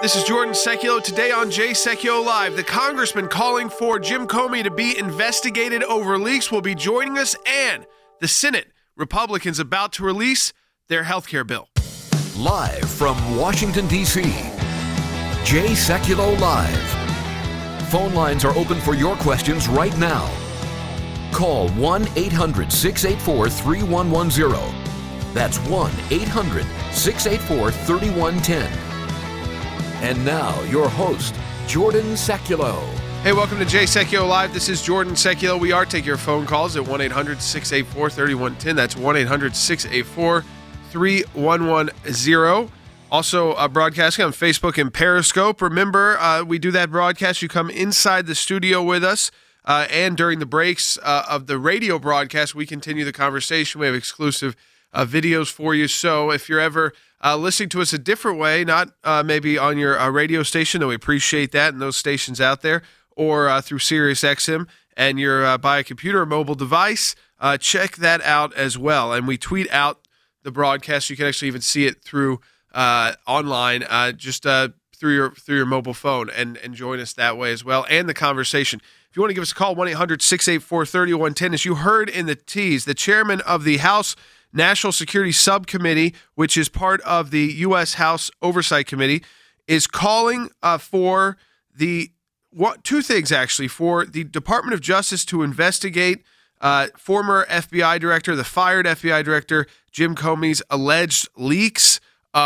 This is Jordan Seculo. Today on Jay Seculo Live, the congressman calling for Jim Comey to be investigated over leaks will be joining us, and the Senate, Republicans about to release their health care bill. Live from Washington, D.C., Jay Seculo Live. Phone lines are open for your questions right now. Call 1-800-684-3110. That's 1-800-684-3110. And now, your host, Jordan Seculo. Hey, welcome to Jay Seculo Live. This is Jordan Seculo. We are taking your phone calls at 1-800-684-3110. That's 1-800-684-3110. Also, broadcasting on Facebook and Periscope. Remember, we do that broadcast. You come inside the studio with us, and during the breaks of the radio broadcast, we continue the conversation. We have exclusive videos for you. So if you're ever listening to us a different way, not maybe on your radio station, though we appreciate that and those stations out there, or through SiriusXM, and you're by a computer or mobile device, check that out as well. And we tweet out the broadcast. You can actually even see it through online, just through your mobile phone, and join us that way as well, and the conversation. If you want to give us a call, 1-800-684-3110. As you heard in the tease, the chairman of the House National Security Subcommittee, which is part of the U.S. House Oversight Committee, is calling for two things, actually, for the Department of Justice to investigate former FBI director, the fired FBI director, Jim Comey's alleged leaks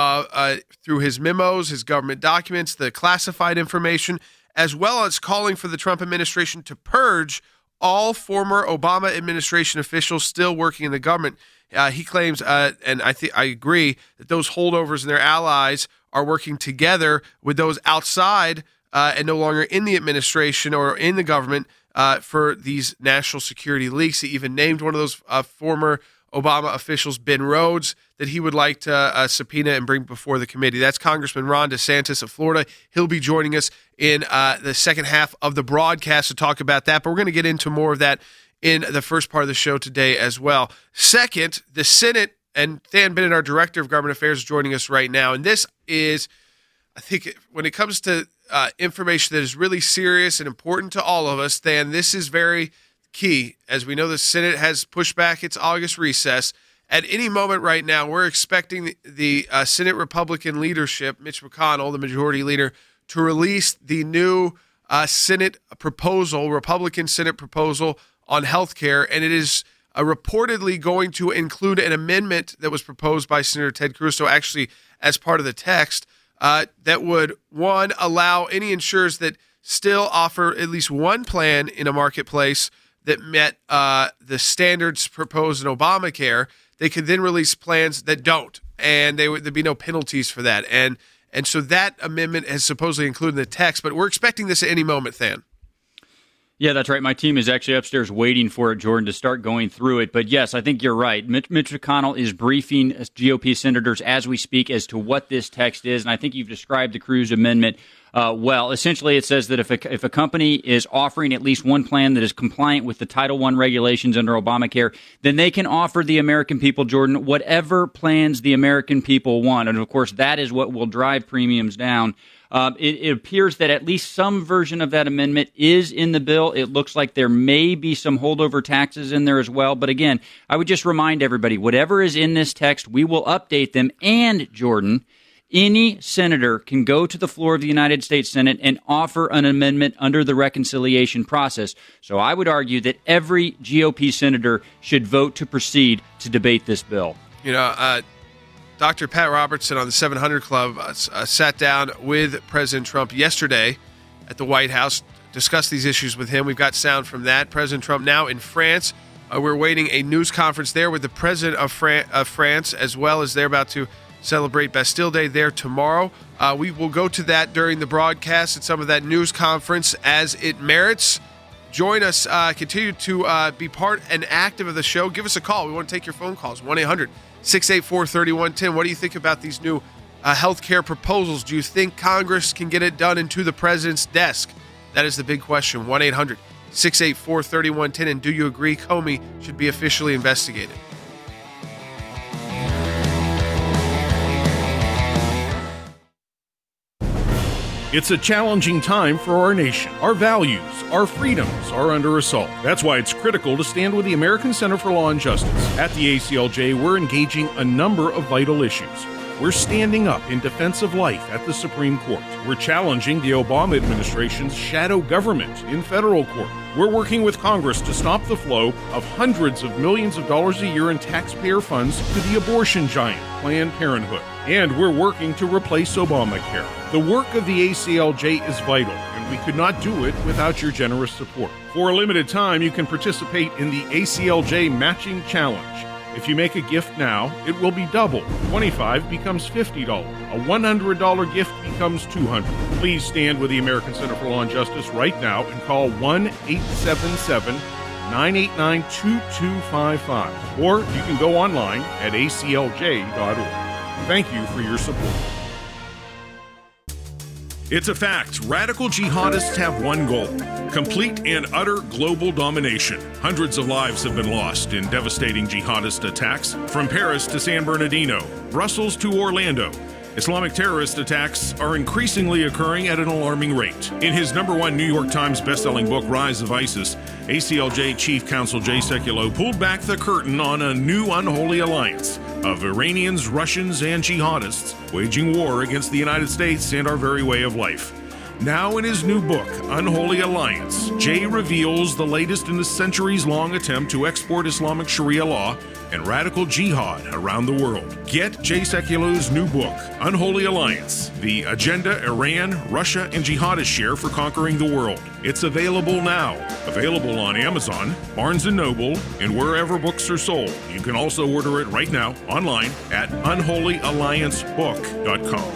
through his memos, his government documents, the classified information, as well as calling for the Trump administration to purge all former Obama administration officials still working in the government. He claims, and I agree, that those holdovers and their allies are working together with those outside and no longer in the administration or in the government for these national security leaks. He even named one of those former Obama officials, Ben Rhodes, that he would like to subpoena and bring before the committee. That's Congressman Ron DeSantis of Florida. He'll be joining us in the second half of the broadcast to talk about that, but we're going to get into more of that in the first part of the show today as well. Second, the Senate, and Than Bennett, our Director of Government Affairs, is joining us right now. And this is, I think, when it comes to information that is really serious and important to all of us, Than, this is very key. As we know, the Senate has pushed back its August recess. At any moment right now, we're expecting the Senate Republican leadership, Mitch McConnell, the majority leader, to release the new Senate proposal, Republican Senate proposal on health care, and it is reportedly going to include an amendment that was proposed by Senator Ted Cruz, so actually as part of the text, that would, one, allow any insurers that still offer at least one plan in a marketplace that met the standards proposed in Obamacare. They could then release plans that don't, and there'd be no penalties for that. And so that amendment is supposedly included in the text, but we're expecting this at any moment, Than. Yeah, that's right. My team is actually upstairs waiting for it, Jordan, to start going through it. But yes, I think you're right. Mitch McConnell is briefing GOP senators as we speak as to what this text is. And I think you've described the Cruz amendment well. Essentially, it says that if a company is offering at least one plan that is compliant with the Title I regulations under Obamacare, then they can offer the American people, Jordan, whatever plans the American people want. And of course, that is what will drive premiums down. It appears that at least some version of that amendment is in the bill. It looks like there may be some holdover taxes in there as well. But again, I would just remind everybody, whatever is in this text, we will update them. And, Jordan, any senator can go to the floor of the United States Senate and offer an amendment under the reconciliation process. So I would argue that every GOP senator should vote to proceed to debate this bill. You know, Dr. Pat Robertson on the 700 Club sat down with President Trump yesterday at the White House, discussed these issues with him. We've got sound from that. President Trump now in France. We're waiting a news conference there with the president of France, as well as they're about to celebrate Bastille Day there tomorrow. We will go to that during the broadcast and some of that news conference as it merits. Join us. Continue to be part and active of the show. Give us a call. We want to take your phone calls. 1-800-684-3110. What do you think about these new health care proposals? Do you think Congress can get it done into the president's desk? That is the big question. 1-800-684-3110. And do you agree Comey should be officially investigated? It's a challenging time for our nation. Our values, our freedoms are under assault. That's why it's critical to stand with the American Center for Law and Justice. At the ACLJ, we're engaging a number of vital issues. We're standing up in defense of life at the Supreme Court. We're challenging the Obama administration's shadow government in federal court. We're working with Congress to stop the flow of hundreds of millions of dollars a year in taxpayer funds to the abortion giant, Planned Parenthood. And we're working to replace Obamacare. The work of the ACLJ is vital, and we could not do it without your generous support. For a limited time, you can participate in the ACLJ Matching Challenge. If you make a gift now, it will be double. $25 becomes $50. A $100 gift becomes $200. Please stand with the American Center for Law and Justice right now and call 1-877-989-2255. Or you can go online at aclj.org. Thank you for your support. It's a fact. Radical jihadists have one goal: complete and utter global domination. Hundreds of lives have been lost in devastating jihadist attacks, from Paris to San Bernardino, Brussels to Orlando. Islamic terrorist attacks are increasingly occurring at an alarming rate. In his #1 New York Times bestselling book, Rise of ISIS, ACLJ Chief Counsel Jay Sekulow pulled back the curtain on a new unholy alliance of Iranians, Russians, and jihadists waging war against the United States and our very way of life. Now in his new book, Unholy Alliance, Jay reveals the latest in the centuries-long attempt to export Islamic Sharia law and radical jihad around the world. Get Jay Sekulow's new book, Unholy Alliance, the agenda Iran, Russia, and jihadists share for conquering the world. It's available now. Available on Amazon, Barnes & Noble, and wherever books are sold. You can also order it right now online at unholyalliancebook.com.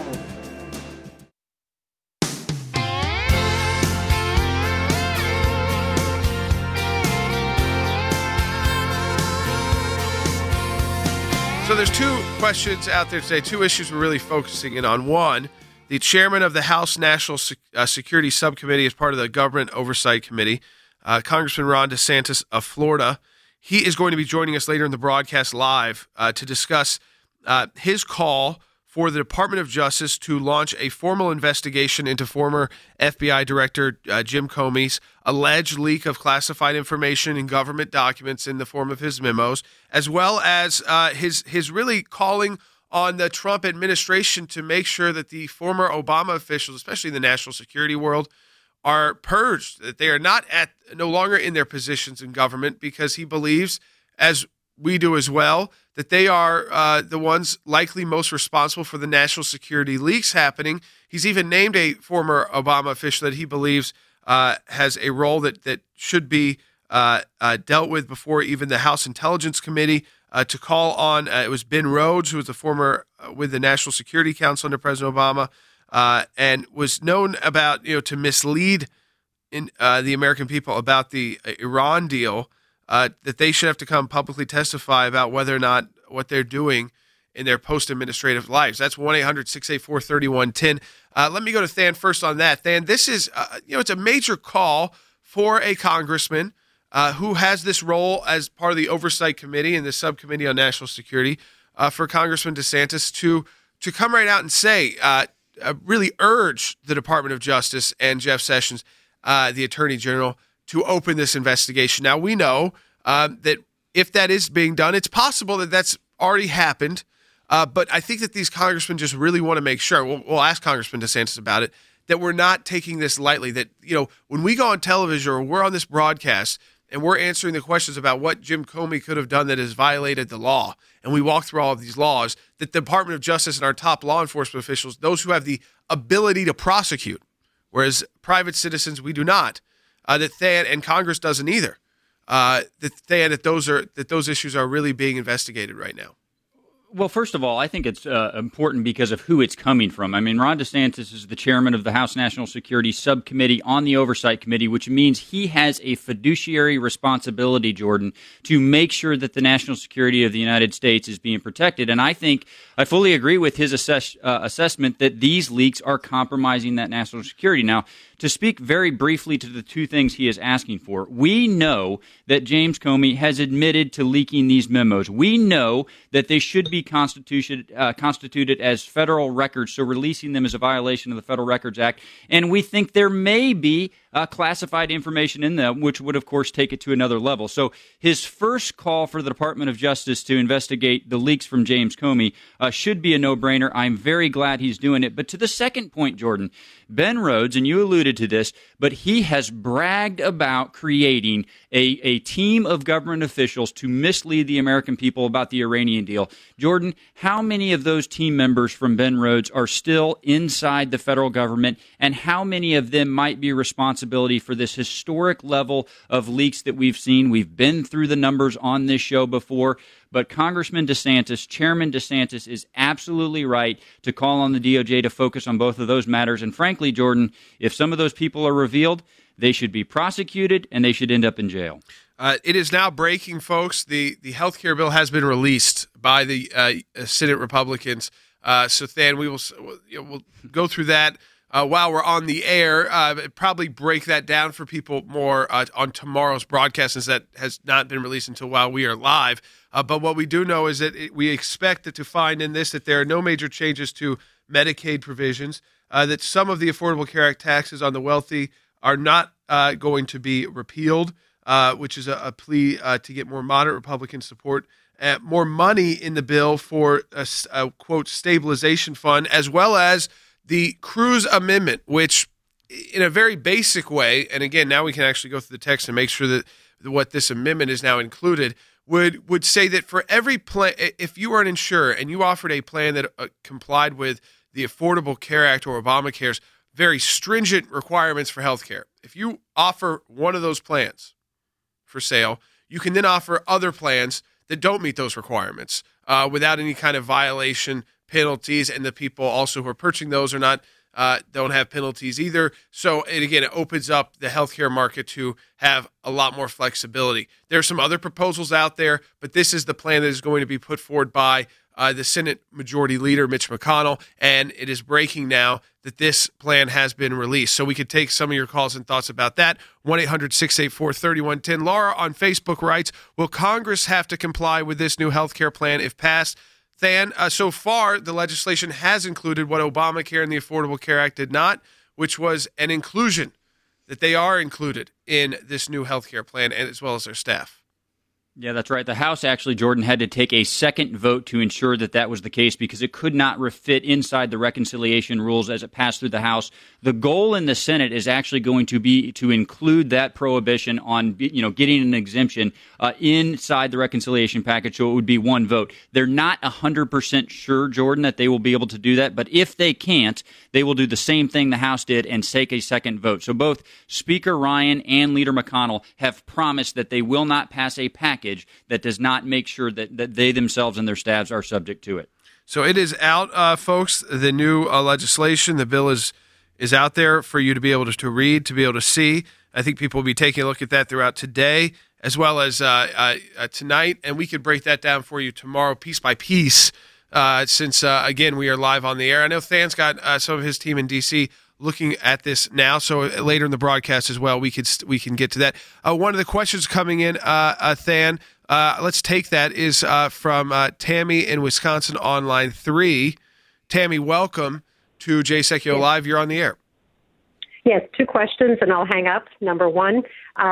So there's two questions out there today, two issues we're really focusing in on. One, the chairman of the House National Security Subcommittee as part of the Government Oversight Committee, Congressman Ron DeSantis of Florida. He is going to be joining us later in the broadcast live to discuss his call for the Department of Justice to launch a formal investigation into former FBI Director Jim Comey's alleged leak of classified information in government documents in the form of his memos, as well as his really calling on the Trump administration to make sure that the former Obama officials, especially in the national security world, are purged, that they are no longer in their positions in government, because he believes, as we do as well, that they are the ones likely most responsible for the national security leaks happening. He's even named a former Obama official that he believes has a role that should be dealt with before even the House Intelligence Committee to call on. It was Ben Rhodes, who was the former with the National Security Council under President Obama, and was known about to mislead the American people about the Iran deal. That they should have to come publicly testify about whether or not what they're doing in their post-administrative lives. That's 1-800-684-3110. Let me go to Than first on that. Than, this is, it's a major call for a congressman who has this role as part of the Oversight Committee and the Subcommittee on National Security, for Congressman DeSantis to come right out and say, really urge the Department of Justice and Jeff Sessions, the Attorney General, to open this investigation. Now, we know that if that is being done, it's possible that that's already happened. But I think that these congressmen just really want to make sure, we'll ask Congressman DeSantis about it, that we're not taking this lightly, that, when we go on television or we're on this broadcast and we're answering the questions about what Jim Comey could have done that has violated the law, and we walk through all of these laws, that the Department of Justice and our top law enforcement officials, those who have the ability to prosecute, whereas private citizens, we do not, that Than and Congress doesn't either. That those issues are really being investigated right now. Well, first of all, I think it's important because of who it's coming from. I mean, Ron DeSantis is the chairman of the House National Security Subcommittee on the Oversight Committee, which means he has a fiduciary responsibility, Jordan, to make sure that the national security of the United States is being protected. And I think I fully agree with his assessment that these leaks are compromising that national security. Now, to speak very briefly to the two things he is asking for, we know that James Comey has admitted to leaking these memos. We know that they should be be constituted as federal records, so releasing them is a violation of the Federal Records Act. And we think there may be classified information in them, which would, of course, take it to another level. So his first call for the Department of Justice to investigate the leaks from James Comey should be a no-brainer. I'm very glad he's doing it. But to the second point, Jordan, Ben Rhodes, and you alluded to this, but he has bragged about creating a team of government officials to mislead the American people about the Iranian deal. Jordan, how many of those team members from Ben Rhodes are still inside the federal government, and how many of them might be responsible for this historic level of leaks that we've seen? We've been through the numbers on this show before, but Congressman DeSantis, Chairman DeSantis, is absolutely right to call on the DOJ to focus on both of those matters. And frankly, Jordan, if some of those people are revealed, they should be prosecuted and they should end up in jail. It is now breaking, folks. The health care bill has been released by the Senate Republicans. So, Than, we'll go through that while we're on the air. Probably break that down for people more on tomorrow's broadcast, since that has not been released until while we are live. But what we do know is that we expect to find in this that there are no major changes to Medicaid provisions, that some of the Affordable Care Act taxes on the wealthy are not going to be repealed, which is a plea to get more moderate Republican support, more money in the bill for a quote, stabilization fund, as well as the Cruz Amendment, which in a very basic way, and again, now we can actually go through the text and make sure that what this amendment is now included, would say that for every plan, if you are an insurer and you offered a plan that complied with the Affordable Care Act or Obamacare's very stringent requirements for health care, if you offer one of those plans for sale, you can then offer other plans that don't meet those requirements without any kind of violation, penalties, and the people also who are purchasing those are not don't have penalties either. So it opens up the healthcare market to have a lot more flexibility. There are some other proposals out there, but this is the plan that is going to be put forward by the Senate Majority Leader Mitch McConnell, and it is breaking now that this plan has been released. So we could take some of your calls and thoughts about that. 1-800-684-3110. Laura on Facebook writes, will Congress have to comply with this new health care plan if passed? Than, so far, the legislation has included what Obamacare and the Affordable Care Act did not, which was an inclusion, that they are included in this new health care plan, and as well as their staff. Yeah, that's right. The House actually, Jordan, had to take a second vote to ensure that that was the case because it could not fit inside the reconciliation rules as it passed through the House. The goal in the Senate is actually going to be to include that prohibition on, getting an exemption inside the reconciliation package, so it would be one vote. They're not 100% sure, Jordan, that they will be able to do that, but if they can't, they will do the same thing the House did and take a second vote. So both Speaker Ryan and Leader McConnell have promised that they will not pass a package that does not make sure that they themselves and their staffs are subject to it. So it is out, folks, the new legislation. The bill is out there for you to be able to read, to be able to see. I think people will be taking a look at that throughout today as well as tonight, and we could break that down for you tomorrow piece by piece since, again, we are live on the air. I know Than's got some of his team in D.C. looking at this now, so later in the broadcast as well, we can get to that. One of the questions coming in, Than, let's take that, is from Tammy in Wisconsin on line 3. Tammy, welcome to Jay Sekulow Live. You're on the air. Yes, 2 questions, and I'll hang up. Number 1,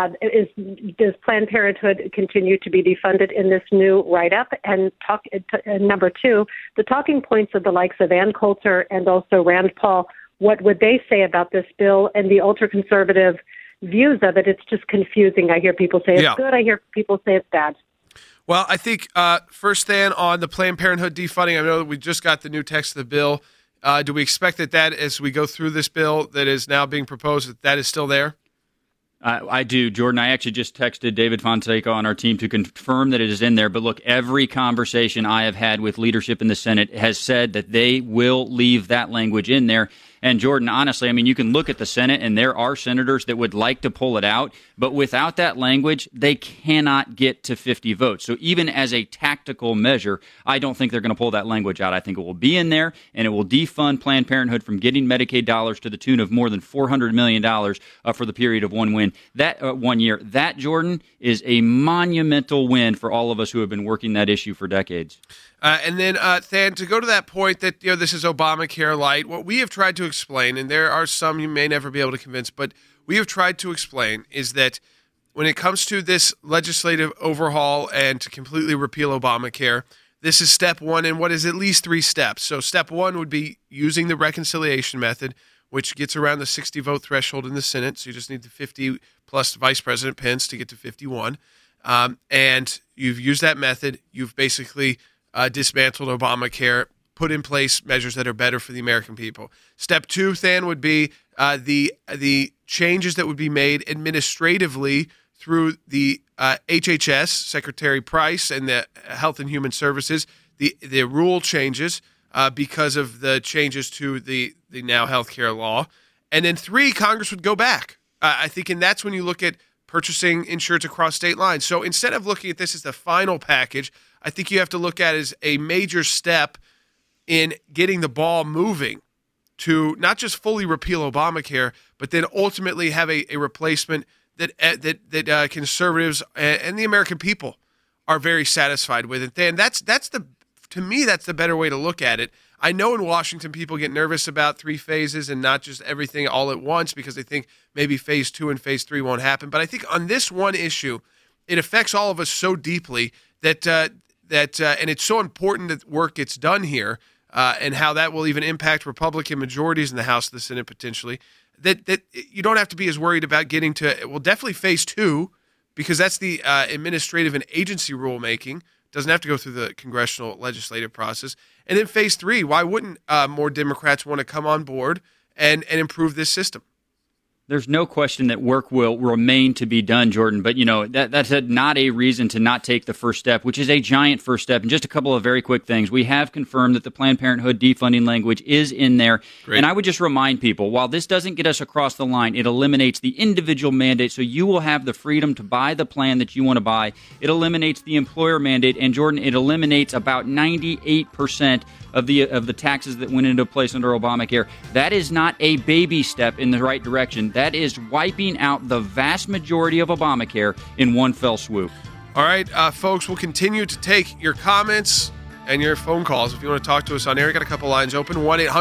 does Planned Parenthood continue to be defunded in this new write-up? And number 2, the talking points of the likes of Ann Coulter and also Rand Paul, what would they say about this bill and the ultra-conservative views of it? It's just confusing. I hear people say it's good. I hear people say it's bad. Well, I think first, Than, on the Planned Parenthood defunding, I know that we just got the new text of the bill. Do we expect that as we go through this bill that is now being proposed, that is still there? I do, Jordan. I actually just texted David Fonseca on our team to confirm that it is in there. But look, every conversation I have had with leadership in the Senate has said that they will leave that language in there. And Jordan, honestly, I mean, you can look at the Senate and there are senators that would like to pull it out, but without that language, they cannot get to 50 votes. So even as a tactical measure, I don't think they're going to pull that language out. I think it will be in there and it will defund Planned Parenthood from getting Medicaid dollars to the tune of more than $400 million for the period of one win. That 1 year, that, Jordan, is a monumental win for all of us who have been working that issue for decades. And then, Than, to go to that point that this is Obamacare light, what we have tried to explain, and there are some you may never be able to convince, but we have tried to explain is that when it comes to this legislative overhaul and to completely repeal Obamacare, this is step one in what is at least 3 steps. So step one would be using the reconciliation method, which gets around the 60 vote threshold in the Senate. So you just need the 50 plus Vice President Pence to get to 51. And you've used that method. You've basically dismantled Obamacare, put in place measures that are better for the American people. Step 2, Than, would be the changes that would be made administratively through the HHS, Secretary Price, and the Health and Human Services, the rule changes because of the changes to the now healthcare law. And then 3, Congress would go back. I think, and that's when you look at purchasing insurance across state lines. So instead of looking at this as the final package, I think you have to look at it as a major step in getting the ball moving to not just fully repeal Obamacare, but then ultimately have a replacement that conservatives and the American people are very satisfied with. And then to me, that's the better way to look at it. I know in Washington people get nervous about 3 phases and not just everything all at once because they think maybe phase 2 and phase 3 won't happen. But I think on this one issue, it affects all of us so deeply that and it's so important that work gets done here and how that will even impact Republican majorities in the House and the Senate potentially. That you don't have to be as worried about getting to, well, definitely phase 2, because that's the administrative and agency rulemaking. Doesn't have to go through the congressional legislative process. And then phase 3, why wouldn't more Democrats want to come on board and improve this system? There's no question that work will remain to be done, Jordan. But, that's not a reason to not take the first step, which is a giant first step. And just a couple of very quick things. We have confirmed that the Planned Parenthood defunding language is in there. Great. And I would just remind people, while this doesn't get us across the line, it eliminates the individual mandate. So you will have the freedom to buy the plan that you want to buy. It eliminates the employer mandate. And, Jordan, it eliminates about 98% of the taxes that went into place under Obamacare. That is not a baby step in the right direction. That is wiping out the vast majority of Obamacare in one fell swoop. All right, folks, we'll continue to take your comments and your phone calls. If you want to talk to us on air, we got a couple lines open,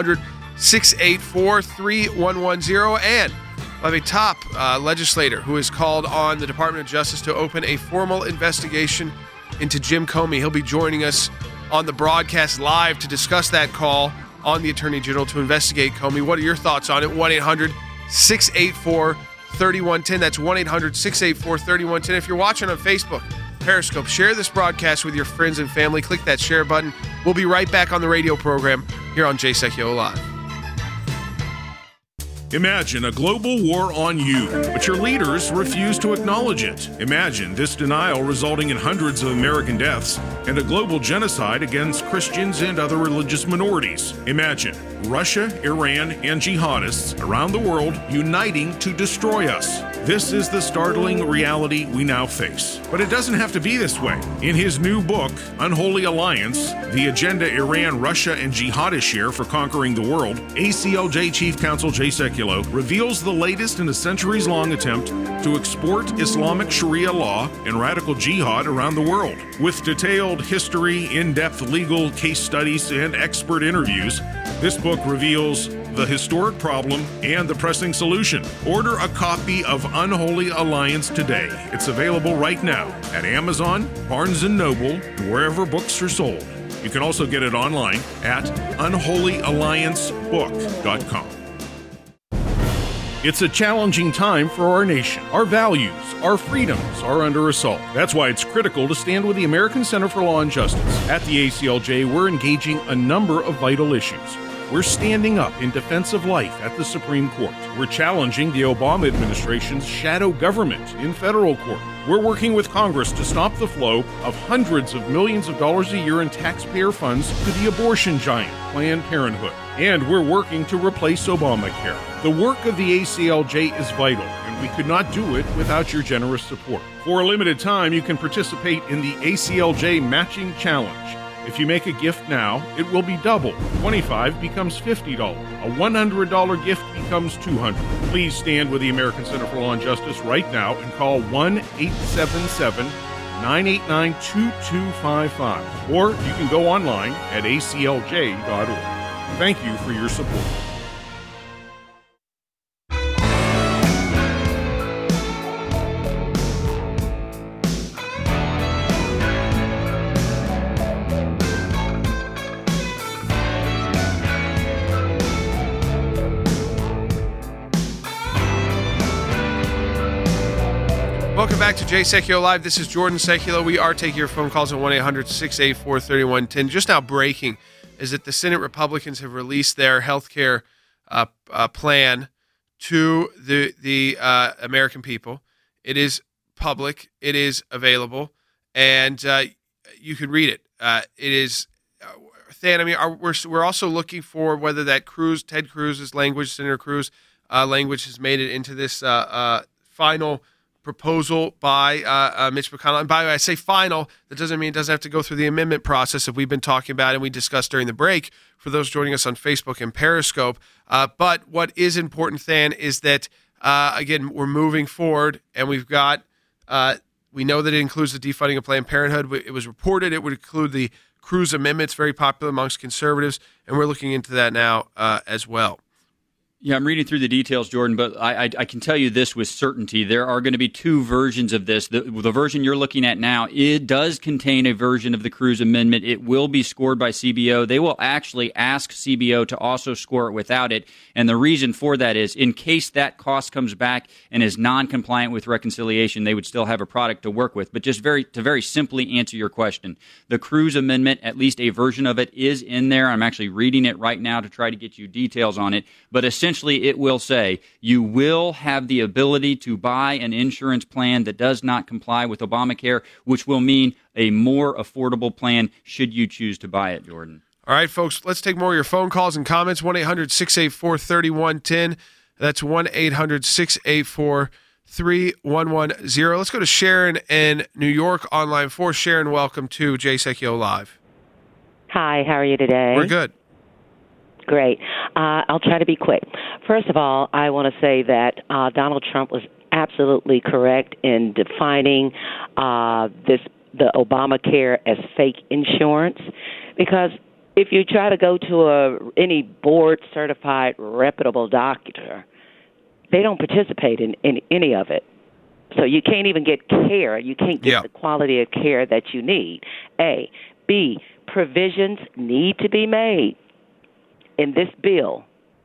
1-800-684-3110. And we'll have a top legislator who has called on the Department of Justice to open a formal investigation into Jim Comey. He'll be joining us on the broadcast live to discuss that call on the Attorney General to investigate Comey. What are your thoughts on it? 1-800-684-3110. That's 1-800-684-3110. If you're watching on Facebook, Periscope, share this broadcast with your friends and family. Click that share button. We'll be right back on the radio program here on Jay Sekulow Live. Imagine a global war on you, but your leaders refuse to acknowledge it. Imagine this denial resulting in hundreds of American deaths and a global genocide against Christians and other religious minorities. Imagine Russia, Iran, and jihadists around the world uniting to destroy us. This is the startling reality we now face. But it doesn't have to be this way. In his new book, Unholy Alliance, The Agenda Iran, Russia, and Jihadists Share for Conquering the World, ACLJ Chief Counsel Jay Sekulow reveals the latest in a centuries-long attempt to export Islamic Sharia law and radical jihad around the world. With detailed history, in-depth legal case studies, and expert interviews, this book reveals the historic problem and the pressing solution. Order a copy of Unholy Alliance today. It's available right now at Amazon, Barnes & Noble, and wherever books are sold. You can also get it online at unholyalliancebook.com. It's a challenging time for our nation. Our values, our freedoms are under assault. That's why it's critical to stand with the American Center for Law and Justice. At the ACLJ, we're engaging a number of vital issues. We're standing up in defense of life at the Supreme Court. We're challenging the Obama administration's shadow government in federal court. We're working with Congress to stop the flow of hundreds of millions of dollars a year in taxpayer funds to the abortion giant, Planned Parenthood. And we're working to replace Obamacare. The work of the ACLJ is vital, and we could not do it without your generous support. For a limited time, you can participate in the ACLJ Matching Challenge. If you make a gift now, it will be double. $25 becomes $50. A $100 gift becomes $200. Please stand with the American Center for Law and Justice right now and call 1-877-989-2255. Or you can go online at aclj.org. Thank you for your support. Welcome back to Jay Sekulow Live. This is Jordan Sekulow. We are taking your phone calls at 1-800-684-3110. Just now breaking is that the Senate Republicans have released their health care plan to the American people. It is public. It is available. And you can read it. It is, Than, I mean, we're also looking for whether that Ted Cruz's language, Senator Cruz language has made it into this final proposal by Mitch McConnell. And by the way, I say final, that doesn't mean it doesn't have to go through the amendment process that we've been talking about and we discussed during the break for those joining us on Facebook and Periscope. But what is important, Than, is that, again, we're moving forward and we've got, we know that it includes the defunding of Planned Parenthood. It was reported it would include the Cruz amendments, very popular amongst conservatives, and we're looking into that now as well. Yeah, I'm reading through the details, Jordan, but I can tell you this with certainty. There are going to be two versions of this. The version you're looking at now, it does contain a version of the Cruz Amendment. It will be scored by CBO. They will actually ask CBO to also score it without it. And the reason for that is in case that cost comes back and is non-compliant with reconciliation, they would still have a product to work with. But just to very simply answer your question, the Cruz Amendment, at least a version of it, is in there. I'm actually reading it right now to try to get you details on it. But essentially, it will say you will have the ability to buy an insurance plan that does not comply with Obamacare, which will mean a more affordable plan should you choose to buy it, Jordan. All right, folks, let's take more of your phone calls and comments. 1-800-684-3110. That's 1-800-684-3110. Let's go to Sharon in New York on line 4. Sharon, welcome to Jay Sekulow Live. Hi, how are you today? We're good. Great. I'll try to be quick. First of all, I want to say that Donald Trump was absolutely correct in defining the Obamacare as fake insurance, because if you try to go to any board-certified, reputable doctor, they don't participate in any of it. So you can't even get care. You can't get the quality of care that you need, A. B, provisions need to be made in this bill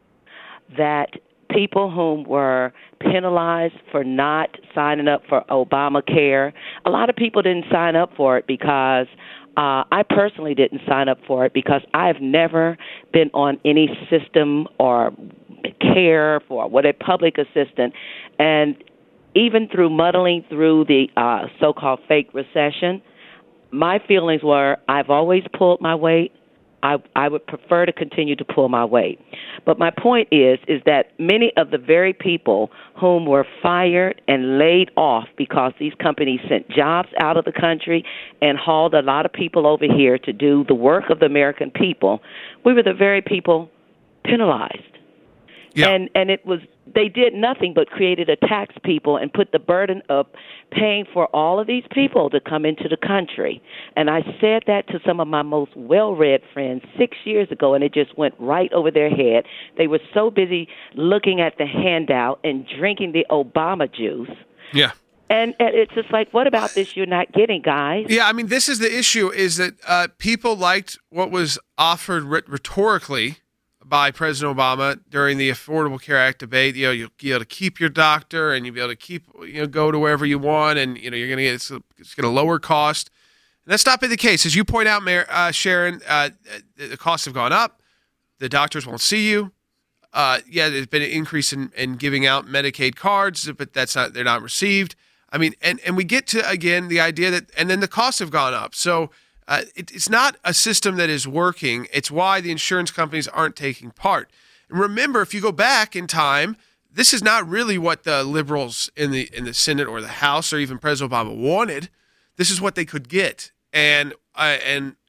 that people whom were penalized for not signing up for Obamacare, a lot of people didn't sign up for it because I personally didn't sign up for it because I've never been on any system or care for what a public assistant. And even through muddling through the so-called fake recession, my feelings were I've always pulled my weight. I would prefer to continue to pull my weight. But my point is that many of the very people whom were fired and laid off because these companies sent jobs out of the country and hauled a lot of people over here to do the work of the American people, we were the very people penalized. Yeah. And it was they did nothing but created a tax people and put the burden of paying for all of these people to come into the country. And I said that to some of my most well-read friends 6 years ago, and it just went right over their head. They were so busy looking at the handout and drinking the Obama juice. Yeah. And it's just like, what about this you're not getting, guys? Yeah, I mean, this is the issue, is that people liked what was offered rhetorically by President Obama during the Affordable Care Act debate. You know, you'll be able to keep your doctor, and you'll be able to keep, go to wherever you want, and you're going to get it's going to lower cost. And that's not been the case, as you point out, Sharon. The costs have gone up. The doctors won't see you. There's been an increase in giving out Medicaid cards, but they're not received. I mean, and we get to again the idea that, and then the costs have gone up. So. It's not a system that is working. It's why the insurance companies aren't taking part. And remember, if you go back in time, this is not really what the liberals in the Senate or the House or even President Obama wanted. This is what they could get, and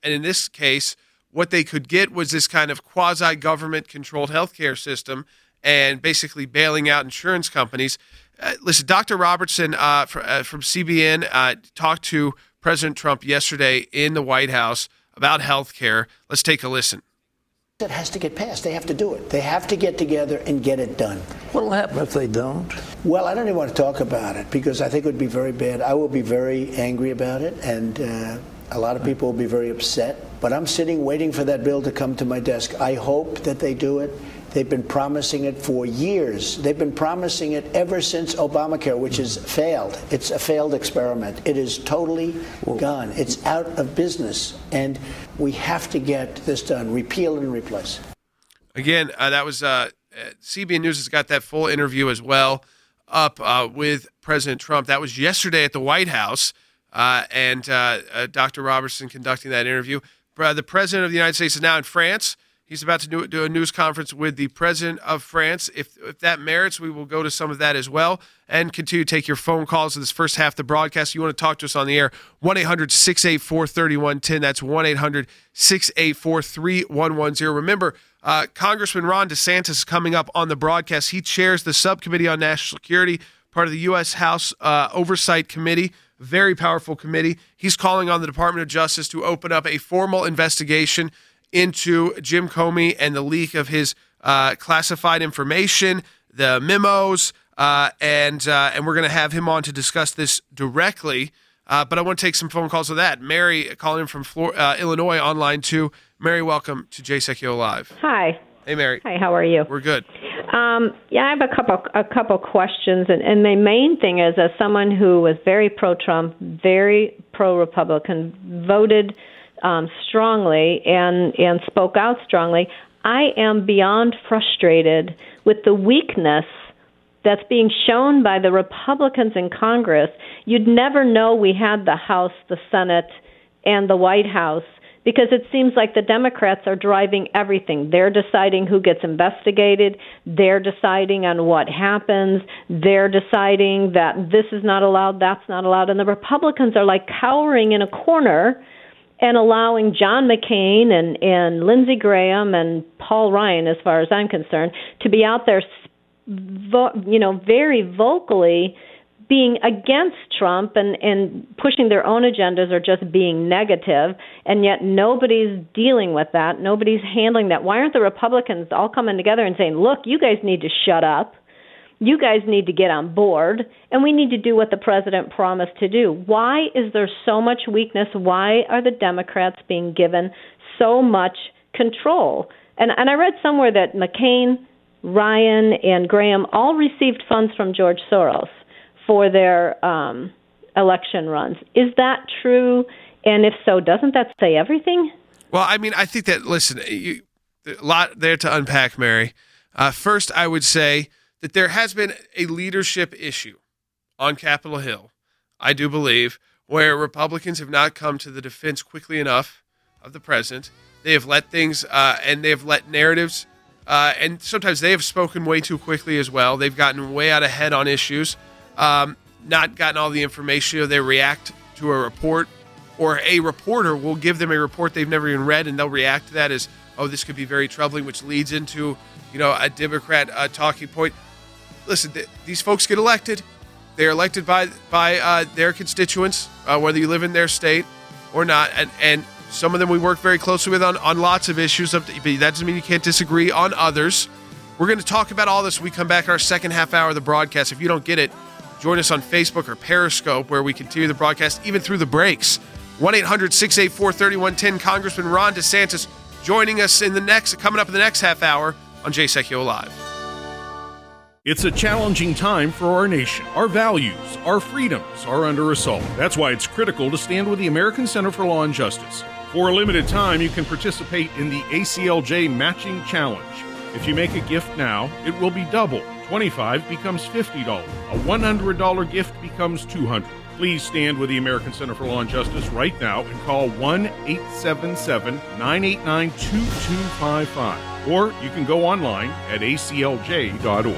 And in this case, what they could get was this kind of quasi-government controlled healthcare system and basically bailing out insurance companies. Listen, Dr. Robertson from CBN talked to President Trump yesterday in the White House about healthcare. Let's take a listen. It has to get passed. They have to do it. They have to get together and get it done. What will happen if they don't? Well, I don't even want to talk about it because I think it would be very bad. I will be very angry about it, and a lot of people will be very upset. But I'm sitting waiting for that bill to come to my desk. I hope that they do it. They've been promising it for years. They've been promising it ever since Obamacare, which has failed. It's a failed experiment. It is totally gone. It's out of business. And we have to get this done. Repeal and replace. Again, that was CBN News has got that full interview as well up with President Trump. That was yesterday at the White House, and Dr. Robertson conducting that interview. The President of the United States is now in France. He's about to do a news conference with the president of France. If that merits, we will go to some of that as well and continue to take your phone calls in this first half of the broadcast. You want to talk to us on the air, 1-800-684-3110. That's 1-800-684-3110. Remember, Congressman Ron DeSantis is coming up on the broadcast. He chairs the Subcommittee on National Security, part of the U.S. House Oversight Committee, very powerful committee. He's calling on the Department of Justice to open up a formal investigation into Jim Comey and the leak of his classified information, the memos, and we're going to have him on to discuss this directly. But I want to take some phone calls with that. Mary calling in from Illinois online too. Mary, welcome to Jay Sekulow Live. Hi. Hey, Mary. Hi, how are you? We're good. I have a couple questions, and the main thing is, as someone who was very pro-Trump, very pro-Republican, voted strongly and spoke out strongly, I am beyond frustrated with the weakness that's being shown by the Republicans in Congress. You'd never know we had the House, the Senate, and the White House because it seems like the Democrats are driving everything. They're deciding who gets investigated. They're deciding on what happens. They're deciding that this is not allowed, that's not allowed. And the Republicans are like cowering in a corner and allowing John McCain and Lindsey Graham and Paul Ryan, as far as I'm concerned, to be out there, very vocally being against Trump and pushing their own agendas or just being negative, and yet nobody's dealing with that. Nobody's handling that. Why aren't the Republicans all coming together and saying, look, you guys need to shut up. You guys need to get on board, and we need to do what the president promised to do. Why is there so much weakness? Why are the Democrats being given so much control? And I read somewhere that McCain, Ryan, and Graham all received funds from George Soros for their election runs. Is that true? And if so, doesn't that say everything? Well, I mean, I think that, listen, a lot there to unpack, Mary. First, I would say that there has been a leadership issue on Capitol Hill, I do believe, where Republicans have not come to the defense quickly enough of the president. They have let things and they have let narratives, and sometimes they have spoken way too quickly as well. They've gotten way out ahead on issues, not gotten all the information. They react to a report, or a reporter will give them a report they've never even read, and they'll react to that as, oh, this could be very troubling, which leads into, a Democrat talking point. Listen, these folks get elected. They're elected by their constituents, whether you live in their state or not. And some of them we work very closely with on lots of issues. But that doesn't mean you can't disagree on others. We're going to talk about all this when we come back in our second half hour of the broadcast. If you don't get it, join us on Facebook or Periscope, where we continue the broadcast even through the breaks. 1-800-684-3110. Congressman Ron DeSantis joining us coming up in the next half hour on Jay Sekulow Live. It's a challenging time for our nation. Our values, our freedoms are under assault. That's why it's critical to stand with the American Center for Law and Justice. For a limited time, you can participate in the ACLJ Matching Challenge. If you make a gift now, it will be double. $25 becomes $50. A $100 gift becomes $200. Please stand with the American Center for Law and Justice right now and call 1-877-989-2255. Or you can go online at aclj.org.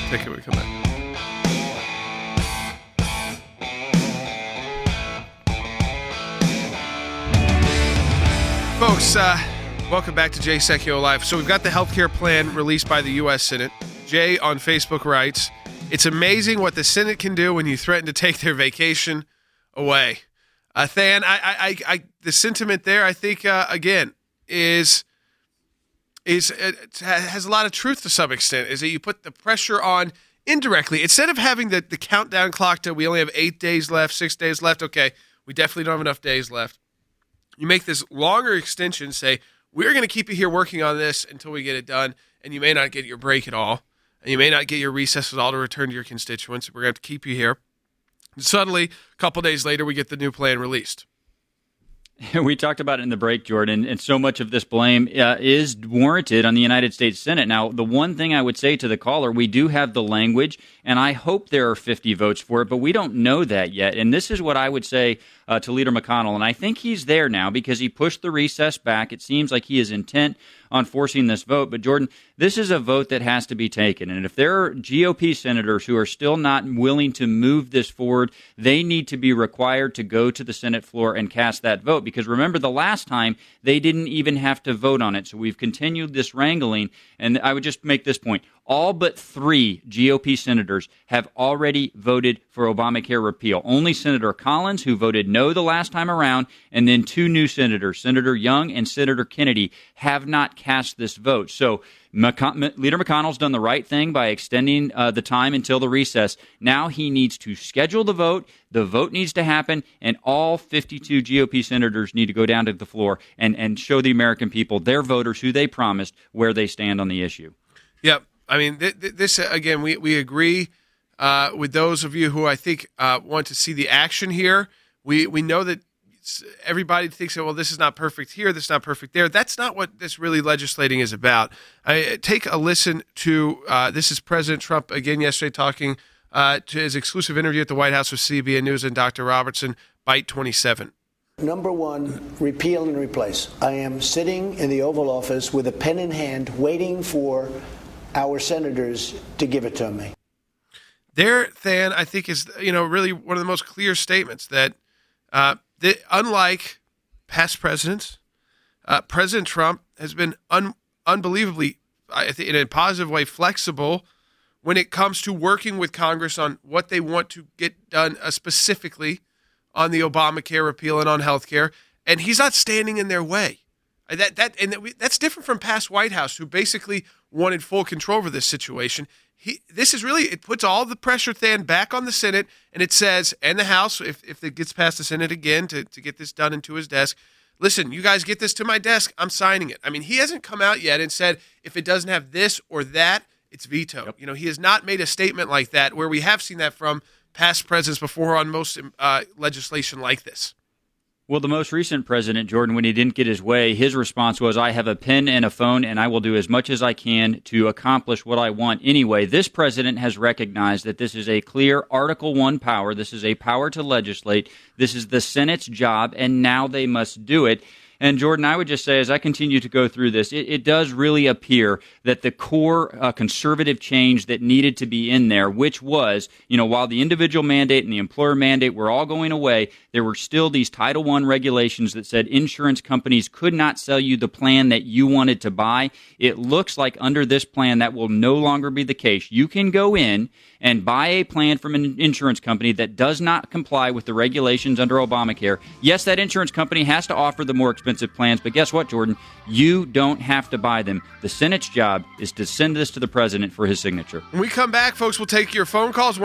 Take it when we come back. Folks, welcome back to Jay Sekulow Live. So we've got the healthcare plan released by the U.S. Senate. Jay on Facebook writes, "It's amazing what the Senate can do when you threaten to take their vacation away." Than, the sentiment there, I think, again, has a lot of truth to some extent, is that you put the pressure on indirectly. Instead of having the countdown clock to we only have 8 days left, 6 days left, okay, we definitely don't have enough days left. You make this longer extension, say, we're going to keep you here working on this until we get it done, and you may not get your break at all, and you may not get your recess at all to return to your constituents. We're going to have to keep you here. And suddenly, a couple days later, we get the new plan released. We talked about it in the break, Jordan, and so much of this blame is warranted on the United States Senate. Now, the one thing I would say to the caller, we do have the language, and I hope there are 50 votes for it, but we don't know that yet. And this is what I would say to Leader McConnell, and I think he's there now because he pushed the recess back. It seems like he is intent on forcing this vote. But, Jordan, this is a vote that has to be taken. And if there are GOP senators who are still not willing to move this forward, they need to be required to go to the Senate floor and cast that vote. Because remember, the last time, they didn't even have to vote on it. So we've continued this wrangling. And I would just make this point. All but 3 GOP senators have already voted for Obamacare repeal. Only Senator Collins, who voted no the last time around, and then 2 new senators, Senator Young and Senator Kennedy, have not cast this vote. So Leader McConnell's done the right thing by extending the time until the recess. Now he needs to schedule the vote. The vote needs to happen, and all 52 GOP senators need to go down to the floor and show the American people, their voters, who they promised, where they stand on the issue. Yep. I mean, this again, we agree with those of you who I think want to see the action here. We know that everybody thinks, well, this is not perfect here, this is not perfect there. That's not what this really legislating is about. Take a listen to, this is President Trump again yesterday talking to his exclusive interview at the White House with CBN News and Dr. Robertson, Bite 27. Number one, repeal and replace. I am sitting in the Oval Office with a pen in hand waiting for our senators to give it to me. There, Than, I think is really one of the most clear statements that unlike past presidents, President Trump has been unbelievably, I think, in a positive way, flexible when it comes to working with Congress on what they want to get done specifically on the Obamacare repeal and on health care, and he's not standing in their way. That's different from past White House, who basically wanted full control over this situation. This is really, it puts all the pressure then back on the Senate, and it says, and the House, if it gets past the Senate again to get this done into his desk, listen, you guys get this to my desk, I'm signing it. I mean, he hasn't come out yet and said, if it doesn't have this or that, it's vetoed. Yep. He has not made a statement like that, where we have seen that from past presidents before on most legislation like this. Well, the most recent president, Jordan, when he didn't get his way, his response was, I have a pen and a phone, and I will do as much as I can to accomplish what I want anyway. This president has recognized that this is a clear Article I power. This is a power to legislate. This is the Senate's job, and now they must do it. And, Jordan, I would just say, as I continue to go through this, it does really appear that the core conservative change that needed to be in there, which was, while the individual mandate and the employer mandate were all going away, there were still these Title I regulations that said insurance companies could not sell you the plan that you wanted to buy. It looks like under this plan that will no longer be the case. You can go in and buy a plan from an insurance company that does not comply with the regulations under Obamacare. Yes, that insurance company has to offer the more expensive plans, but guess what, Jordan? You don't have to buy them. The Senate's job is to send this to the president for his signature. When we come back, folks, we'll take your phone calls,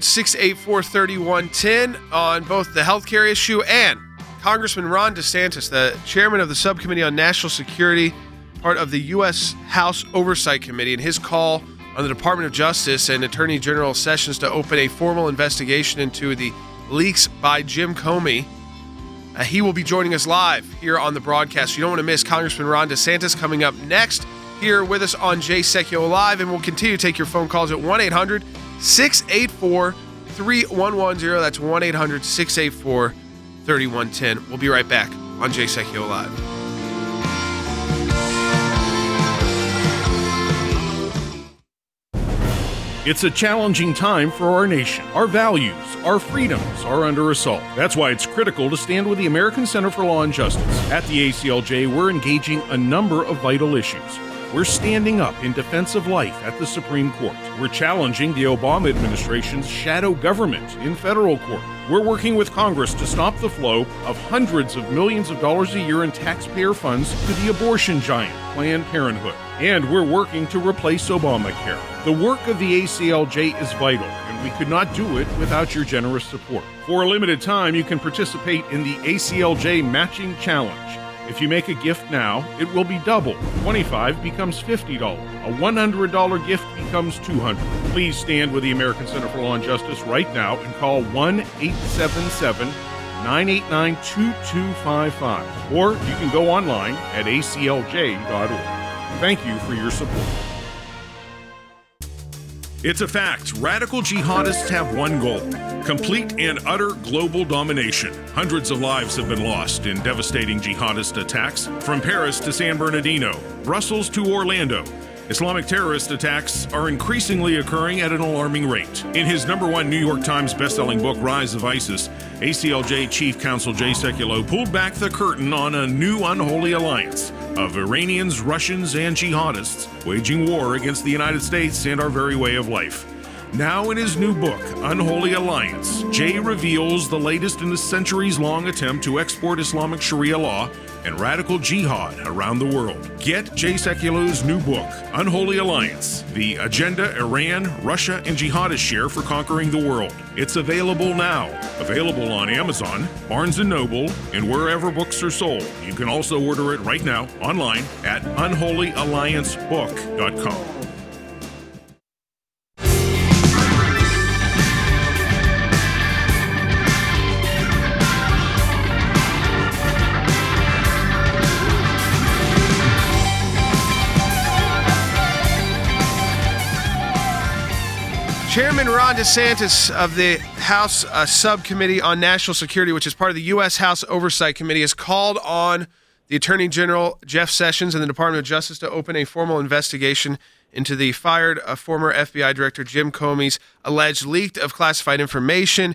1-800-684-3110 on both the health care issue and Congressman Ron DeSantis, the chairman of the Subcommittee on National Security, part of the U.S. House Oversight Committee, and his call on the Department of Justice and Attorney General Sessions to open a formal investigation into the leaks by Jim Comey. He will be joining us live here on the broadcast. You don't want to miss Congressman Ron DeSantis coming up next here with us on Jay Sekulow Live, and we'll continue to take your phone calls at 1-800-684-3110. That's 1-800-684-3110. We'll be right back on Jay Sekulow Live. It's a challenging time for our nation. Our values, our freedoms are under assault. That's why it's critical to stand with the American Center for Law and Justice. At the ACLJ, we're engaging a number of vital issues. We're standing up in defense of life at the Supreme Court. We're challenging the Obama administration's shadow government in federal court. We're working with Congress to stop the flow of hundreds of millions of dollars a year in taxpayer funds to the abortion giant, Planned Parenthood. And we're working to replace Obamacare. The work of the ACLJ is vital, and we could not do it without your generous support. For a limited time, you can participate in the ACLJ Matching Challenge. If you make a gift now, it will be double. $25 becomes $50. A $100 gift becomes $200. Please stand with the American Center for Law and Justice right now and call 1-877-989-2255. Or you can go online at aclj.org. Thank you for your support. It's a fact. Radical jihadists have one goal: complete and utter global domination. Hundreds of lives have been lost in devastating jihadist attacks, from Paris to San Bernardino, Brussels to Orlando. Islamic terrorist attacks are increasingly occurring at an alarming rate. In his #1 New York Times bestselling book, Rise of ISIS, ACLJ Chief Counsel Jay Sekulow pulled back the curtain on a new unholy alliance of Iranians, Russians, and jihadists waging war against the United States and our very way of life. Now in his new book, Unholy Alliance, Jay reveals the latest in a centuries-long attempt to export Islamic Sharia law and radical jihad around the world. Get Jay Sekulow's new book, Unholy Alliance, The Agenda Iran, Russia, and Jihadists Share for Conquering the World. It's available now. Available on Amazon, Barnes & Noble, and wherever books are sold. You can also order it right now online at unholyalliancebook.com. Chairman Ron DeSantis of the House Subcommittee on National Security, which is part of the U.S. House Oversight Committee, has called on the Attorney General Jeff Sessions and the Department of Justice to open a formal investigation into the fired former FBI Director Jim Comey's alleged leak of classified information.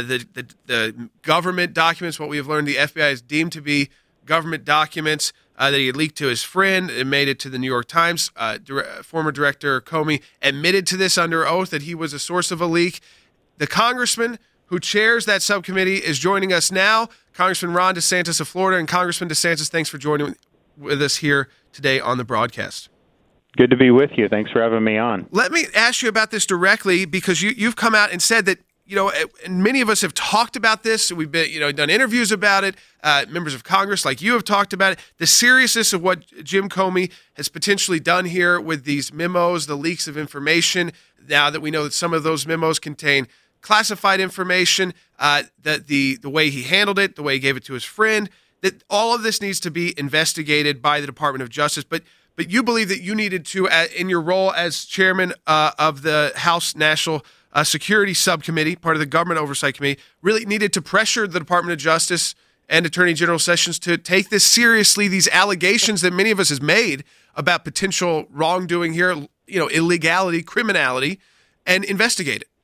The government documents, what we have learned, the FBI has deemed to be government documents that he had leaked to his friend. It made it to the New York Times. Former Director Comey admitted to this under oath that he was a source of a leak. The congressman who chairs that subcommittee is joining us now, Congressman Ron DeSantis of Florida. And Congressman DeSantis, thanks for joining with us here today on the broadcast. Good to be with you. Thanks for having me on. Let me ask you about this directly, because you've come out and said that, and many of us have talked about this. We've been, done interviews about it. Members of Congress like you have talked about it. The seriousness of what Jim Comey has potentially done here with these memos, the leaks of information. Now that we know that some of those memos contain classified information, that the way he handled it, the way he gave it to his friend, that all of this needs to be investigated by the Department of Justice. But you believe that you needed to, in your role as chairman of the House National Security Subcommittee, part of the Government Oversight Committee, really needed to pressure the Department of Justice and Attorney General Sessions to take this seriously, these allegations that many of us has made about potential wrongdoing here, illegality, criminality, and investigate it.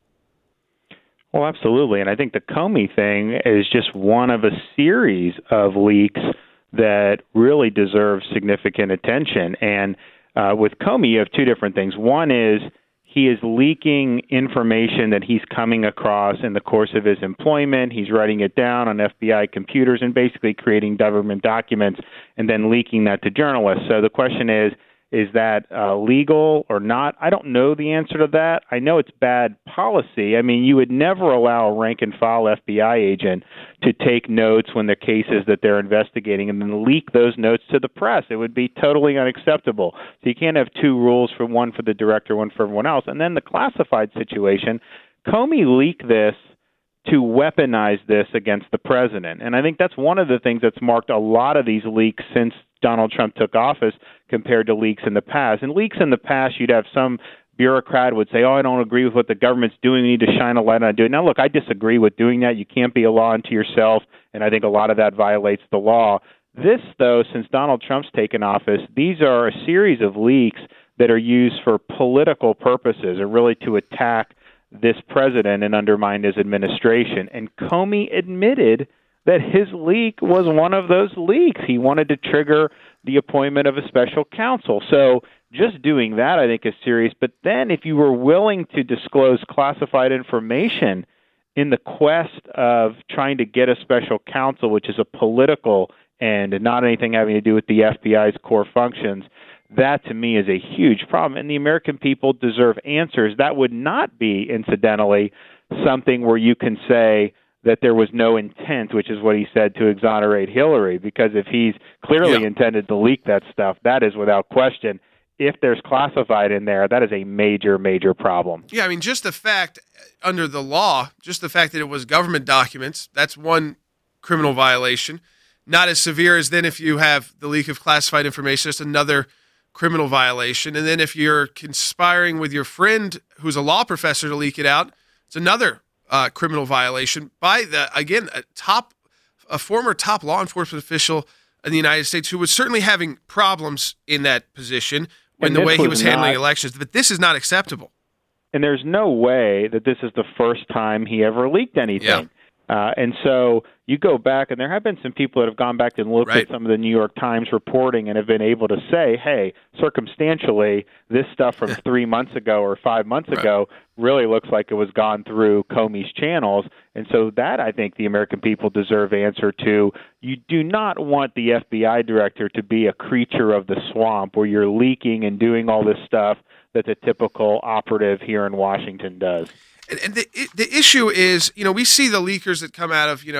Well, absolutely. And I think the Comey thing is just one of a series of leaks that really deserve significant attention. And with Comey, you have two different things. One is he is leaking information that he's coming across in the course of his employment. He's writing it down on FBI computers and basically creating government documents and then leaking that to journalists. So the question is that legal or not? I don't know the answer to that. I know it's bad policy. I mean, you would never allow a rank-and-file FBI agent to take notes when the cases that they're investigating and then leak those notes to the press. It would be totally unacceptable. So you can't have two rules, one for the director, one for everyone else. And then the classified situation, Comey leaked this to weaponize this against the president. And I think that's one of the things that's marked a lot of these leaks since Donald Trump took office compared to leaks in the past. And leaks in the past, you'd have some bureaucrat would say, I don't agree with what the government's doing. We need to shine a light on it. Now, look, I disagree with doing that. You can't be a law unto yourself, and I think a lot of that violates the law. This, though, since Donald Trump's taken office, these are a series of leaks that are used for political purposes or really to attack this president and undermine his administration. And Comey admitted that his leak was one of those leaks. He wanted to trigger the appointment of a special counsel. So just doing that, I think, is serious. But then if you were willing to disclose classified information in the quest of trying to get a special counsel, which is a political end and not anything having to do with the FBI's core functions, that to me is a huge problem. And the American people deserve answers. That would not be, incidentally, something where you can say that there was no intent, which is what he said, to exonerate Hillary, because if he's clearly intended to leak that stuff, that is without question. If there's classified in there, that is a major, major problem. Yeah, I mean, just the fact, under the law, just the fact that it was government documents, that's one criminal violation. Not as severe as then if you have the leak of classified information, just another criminal violation. And then if you're conspiring with your friend who's a law professor to leak it out, it's another criminal violation by a former top law enforcement official in the United States who was certainly having problems in that position when the way he was handling elections. But this is not acceptable. And there's no way that this is the first time he ever leaked anything. Yeah. And so you go back, and there have been some people that have gone back and looked at some of the New York Times reporting and have been able to say, hey, circumstantially, this stuff from 3 months ago or 5 months ago really looks like it was gone through Comey's channels. And so that, I think, the American people deserve answer to. You do not want the FBI director to be a creature of the swamp where you're leaking and doing all this stuff that the typical operative here in Washington does. And the issue is, we see the leakers that come out of,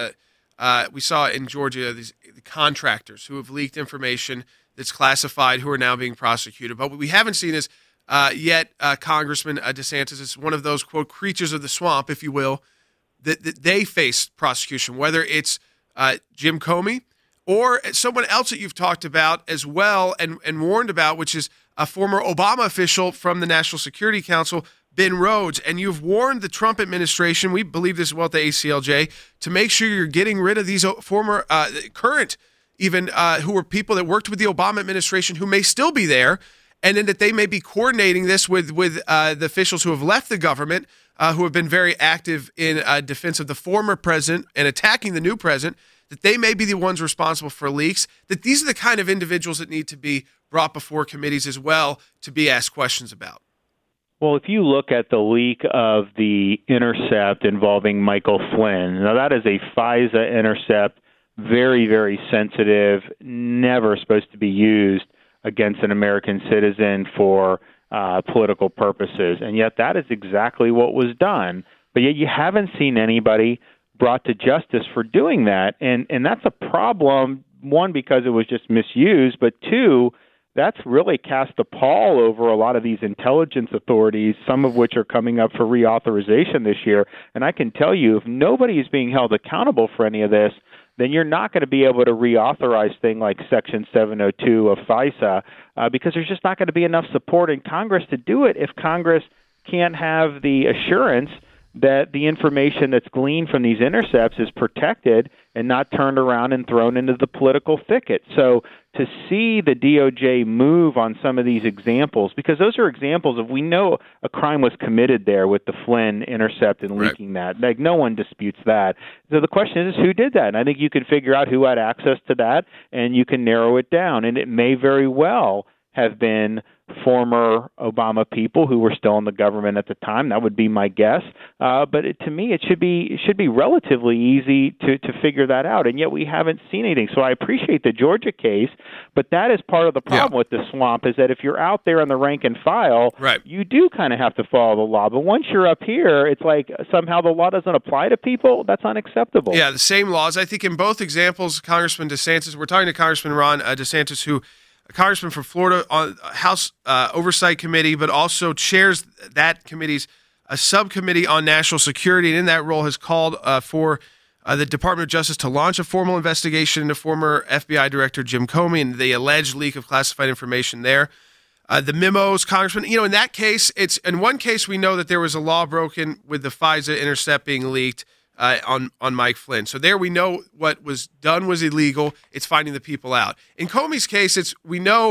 we saw in Georgia, the contractors who have leaked information that's classified who are now being prosecuted. But what we haven't seen is yet Congressman DeSantis is one of those, quote, creatures of the swamp, if you will, that they face prosecution, whether it's Jim Comey or someone else that you've talked about as well and warned about, which is a former Obama official from the National Security Council, Ben Rhodes, and you've warned the Trump administration, we believe this as well at the ACLJ, to make sure you're getting rid of these former, current, even who were people that worked with the Obama administration who may still be there, and then that they may be coordinating this with the officials who have left the government, who have been very active in defense of the former president and attacking the new president, that they may be the ones responsible for leaks, that these are the kind of individuals that need to be brought before committees as well to be asked questions about. Well, if you look at the leak of the intercept involving Michael Flynn, now that is a FISA intercept, very, very sensitive, never supposed to be used against an American citizen for political purposes. And yet that is exactly what was done. But yet you haven't seen anybody brought to justice for doing that. And that's a problem, one, because it was just misused, but two, that's really cast a pall over a lot of these intelligence authorities, some of which are coming up for reauthorization this year. And I can tell you, if nobody is being held accountable for any of this, then you're not going to be able to reauthorize things like Section 702 of FISA because there's just not going to be enough support in Congress to do it if Congress can't have the assurance that the information that's gleaned from these intercepts is protected and not turned around and thrown into the political thicket. So to see the DOJ move on some of these examples, because those are examples of, we know a crime was committed there with the Flynn intercept and leaking that. Like, no one disputes that. So the question is who did that? And I think you can figure out who had access to that, and you can narrow it down. And it may very well have been former Obama people who were still in the government at the time. That would be my guess. But to me, it should be relatively easy to figure that out. And yet we haven't seen anything. So I appreciate the Georgia case, but that is part of the problem with the swamp, is that if you're out there on the rank and file, you do kind of have to follow the law. But once you're up here, it's like somehow the law doesn't apply to people. That's unacceptable. Yeah, the same laws. I think in both examples, Congressman DeSantis, we're talking to Congressman Ron DeSantis, who a congressman from Florida on House Oversight Committee, but also chairs that committee's a subcommittee on national security, and in that role has called for the Department of Justice to launch a formal investigation into former FBI Director Jim Comey and the alleged leak of classified information there. The memos, Congressman, in that case, in one case we know that there was a law broken with the FISA intercept being leaked on Mike Flynn. So there we know what was done was illegal. It's finding the people out. In Comey's case, we know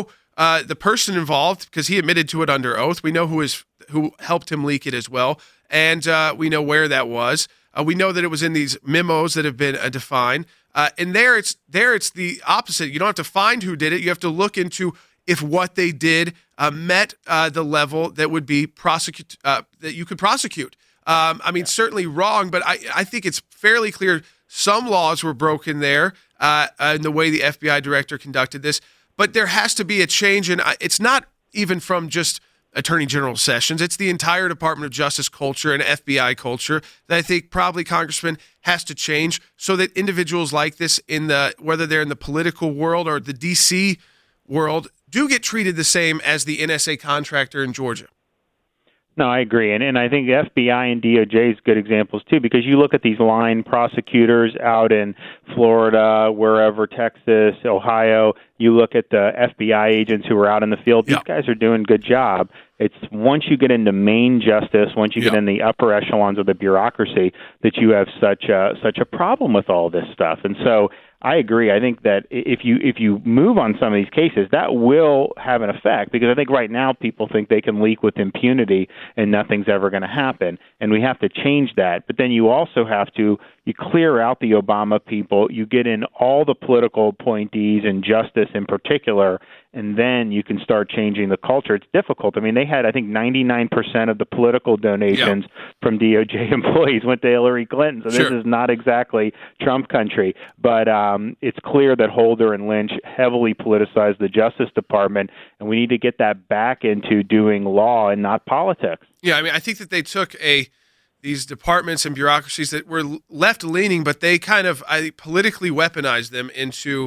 the person involved, because he admitted to it under oath. We know who helped him leak it as well, and we know where that was. We know that it was in these memos that have been defined. And there it's the opposite. You don't have to find who did it. You have to look into if what they did met the level that would be that you could prosecute. Certainly wrong, but I think it's fairly clear some laws were broken there in the way the FBI director conducted this. But there has to be a change, and it's not even from just Attorney General Sessions. It's the entire Department of Justice culture and FBI culture that I think probably Congressman has to change so that individuals like this, whether they're in the political world or the D.C. world, do get treated the same as the NSA contractor in Georgia. No, I agree. And I think FBI and DOJ is good examples, too, because you look at these line prosecutors out in Florida, wherever, Texas, Ohio, you look at the FBI agents who are out in the field. These guys are doing a good job. It's once you get into main justice, once you get in the upper echelons of the bureaucracy, that you have such a problem with all this stuff. And so I agree. I think that if you move on some of these cases, that will have an effect, because I think right now people think they can leak with impunity and nothing's ever going to happen, and we have to change that. But then you also have to clear out the Obama people, you get in all the political appointees and justice in particular, and then you can start changing the culture. It's difficult. I mean, they had, I think, 99% of the political donations from DOJ employees went to Hillary Clinton. So this is not exactly Trump country. But it's clear that Holder and Lynch heavily politicized the Justice Department, and we need to get that back into doing law and not politics. Yeah, I mean, I think that they took these departments and bureaucracies that were left-leaning, but they kind of politically weaponized them into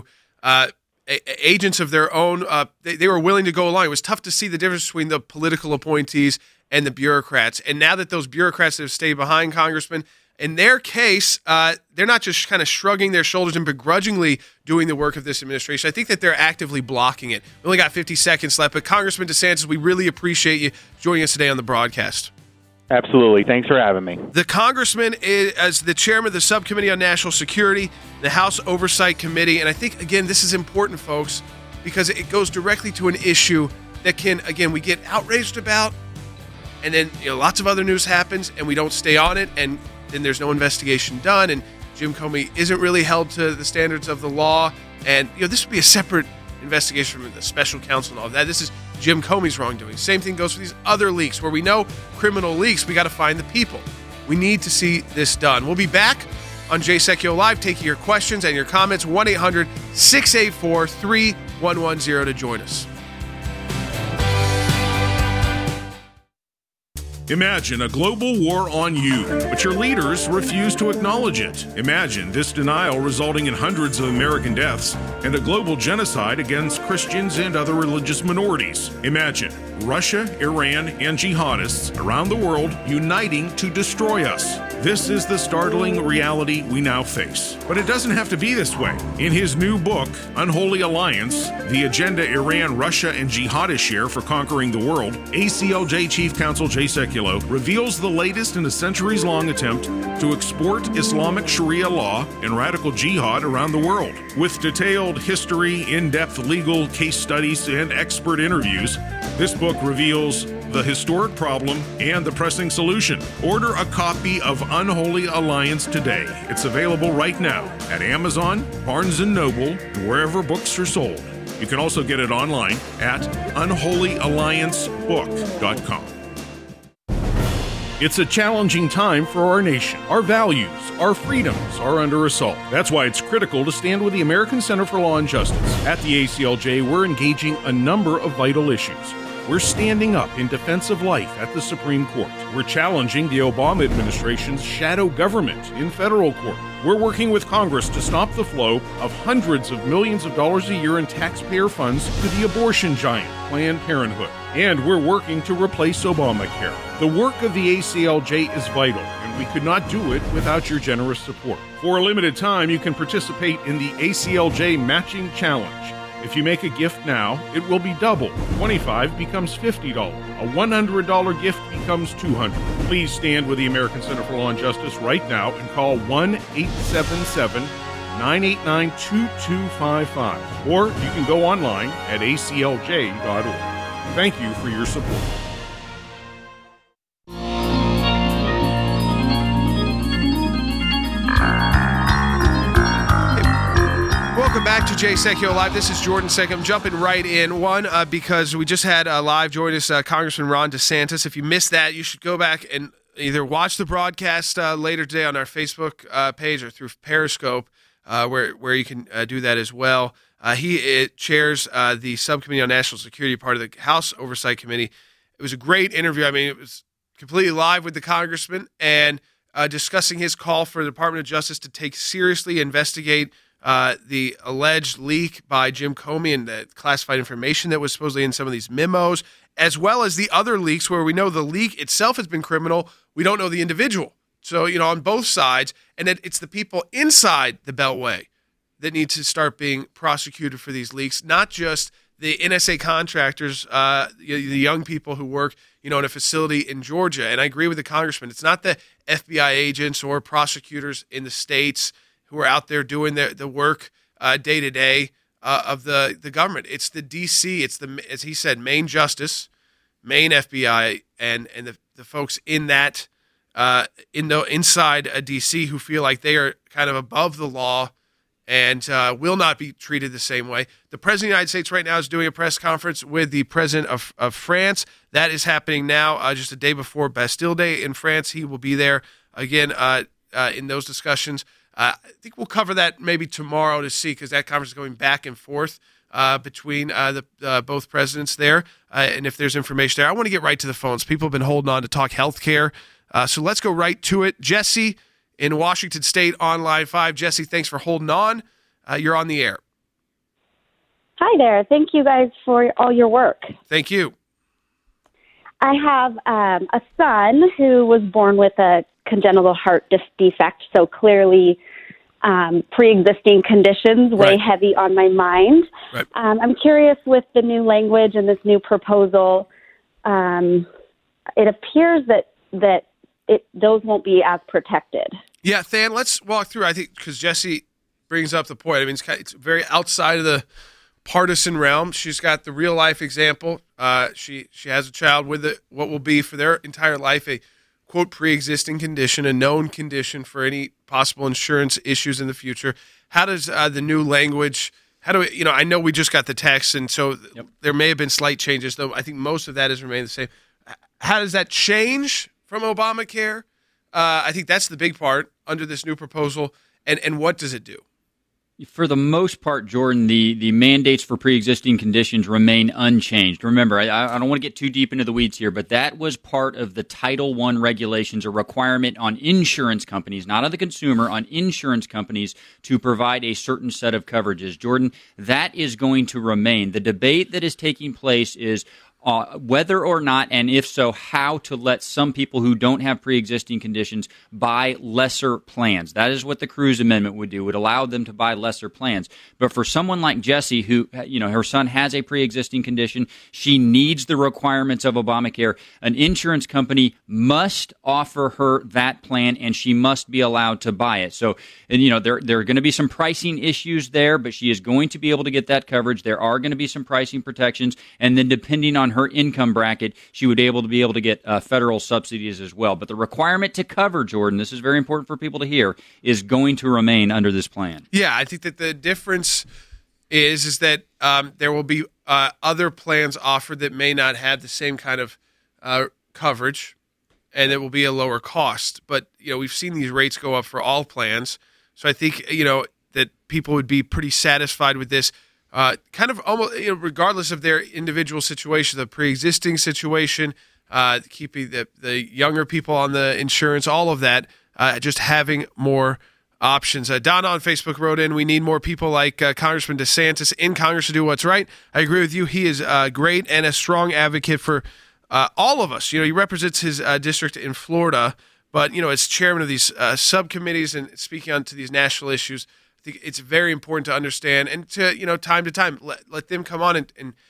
agents of their own. They were willing to go along. It was tough to see the difference between the political appointees and the bureaucrats. And now that those bureaucrats have stayed behind, Congressman, in their case, they're not just kind of shrugging their shoulders and begrudgingly doing the work of this administration. I think that they're actively blocking it. We only got 50 seconds left, but Congressman DeSantis, we really appreciate you joining us today on the broadcast. Absolutely. Thanks for having me. The congressman is as the chairman of the Subcommittee on National Security, the House Oversight Committee. And I think, again, this is important, folks, because it goes directly to an issue that can, again, we get outraged about, and then lots of other news happens, and we don't stay on it, and then there's no investigation done, and Jim Comey isn't really held to the standards of the law. And this would be a separate investigation from the special counsel and all of that. This is Jim Comey's wrongdoing. Same thing goes for these other leaks where we know criminal leaks. We got to find the people. We need to see this done. We'll be back on Jay Sekulow Live taking your questions and your comments. 1-800-684-3110 to join us. Imagine a global war on you, but your leaders refuse to acknowledge it. Imagine this denial resulting in hundreds of American deaths and a global genocide against Christians and other religious minorities. Imagine Russia, Iran, and jihadists around the world uniting to destroy us. This is the startling reality we now face. But it doesn't have to be this way. In his new book, Unholy Alliance, The Agenda Iran, Russia, and Jihadists Share for Conquering the World, ACLJ Chief Counsel Jay Sekulow reveals the latest in a centuries-long attempt to export Islamic Sharia law and radical jihad around the world. With detailed history, in-depth legal case studies, and expert interviews, this book reveals the historic problem and the pressing solution. Order a copy of Unholy Alliance today. It's available right now at Amazon, Barnes & Noble, and wherever books are sold. You can also get it online at unholyalliancebook.com. It's a challenging time for our nation. Our values, our freedoms are under assault. That's why it's critical to stand with the American Center for Law and Justice. At the ACLJ, we're engaging a number of vital issues. We're standing up in defense of life at the Supreme Court. We're challenging the Obama administration's shadow government in federal court. We're working with Congress to stop the flow of hundreds of millions of dollars a year in taxpayer funds to the abortion giant, Planned Parenthood. And we're working to replace Obamacare. The work of the ACLJ is vital, and we could not do it without your generous support. For a limited time, you can participate in the ACLJ Matching Challenge. If you make a gift now, it will be doubled. $25 becomes $50. A $100 gift becomes $200. Please stand with the American Center for Law and Justice right now and call 1-877 888-989-2255. Or you can go online at aclj.org. Thank you for your support. Welcome back to Jay Sekulow Live. This is Jordan Sekulow. I'm jumping right in. One, because we just had live join us Congressman Ron DeSantis. If you missed that, you should go back and either watch the broadcast later today on our Facebook page or through Periscope, where you can do that as well. He chairs the Subcommittee on National Security, part of the House Oversight Committee. It was a great interview. I mean, it was completely live with the congressman and discussing his call for the Department of Justice to take seriously, investigate the alleged leak by Jim Comey and the classified information that was supposedly in some of these memos, as well as the other leaks where we know the leak itself has been criminal. We don't know the individual. So, on both sides, and that it's the people inside the Beltway that need to start being prosecuted for these leaks, not just the NSA contractors, the young people who work, in a facility in Georgia. And I agree with the congressman. It's not the FBI agents or prosecutors in the states who are out there doing the work day to day of the government. It's the D.C. It's the, as he said, Main Justice, Main FBI, and the folks in that inside D.C. who feel like they are kind of above the law and will not be treated the same way. The President of the United States right now is doing a press conference with the President of France. That is happening now, just a day before Bastille Day in France. He will be there again in those discussions. I think we'll cover that maybe tomorrow to see, because that conference is going back and forth between both presidents there. And if there's information there, I want to get right to the phones. People have been holding on to talk healthcare. So let's go right to it. Jesse in Washington State on Line 5. Jesse, thanks for holding on. You're on the air. Hi there. Thank you guys for all your work. Thank you. I have a son who was born with a congenital heart defect, so clearly pre-existing conditions weigh heavy on my mind. Right. I'm curious with the new language and this new proposal, it appears that those won't be as protected. Yeah, Than, let's walk through, I think, because Jesse brings up the point. I mean, it's very outside of the partisan realm. She's got the real-life example. She has a child with what will be for their entire life a, quote, pre-existing condition, a known condition for any possible insurance issues in the future. How does the new language, I know we just got the text, and so there may have been slight changes, though I think most of that has remained the same. How does that change from Obamacare? I think that's the big part under this new proposal, and what does it do? For the most part, Jordan, the mandates for pre-existing conditions remain unchanged. Remember, I don't want to get too deep into the weeds here, but that was part of the Title I regulations, a requirement on insurance companies, not on the consumer, on insurance companies to provide a certain set of coverages. Jordan, that is going to remain. The debate that is taking place is whether or not, and if so, how to let some people who don't have pre-existing conditions buy lesser plans. That is what the Cruz Amendment would do, would allow them to buy lesser plans. But for someone like Jessie, who, her son has a pre-existing condition, she needs the requirements of Obamacare. An insurance company must offer her that plan, and she must be allowed to buy it. So, there are going to be some pricing issues there, but she is going to be able to get that coverage. There are going to be some pricing protections, and then depending on her income bracket, she would be able to get federal subsidies as well. But the requirement to cover, Jordan, this is very important for people to hear, is going to remain under this plan. Yeah, I think that the difference is that there will be other plans offered that may not have the same kind of coverage, and it will be a lower cost. But we've seen these rates go up for all plans, so I think that people would be pretty satisfied with this. Kind of almost, regardless of their individual situation, the pre-existing situation, keeping the younger people on the insurance, all of that, just having more options. Donna on Facebook wrote in, we need more people like Congressman DeSantis in Congress to do what's right. I agree with you. He is great and a strong advocate for all of us. He represents his district in Florida, but, as chairman of these subcommittees and speaking on to these national issues, I think it's very important to understand and to, time to time, let them come on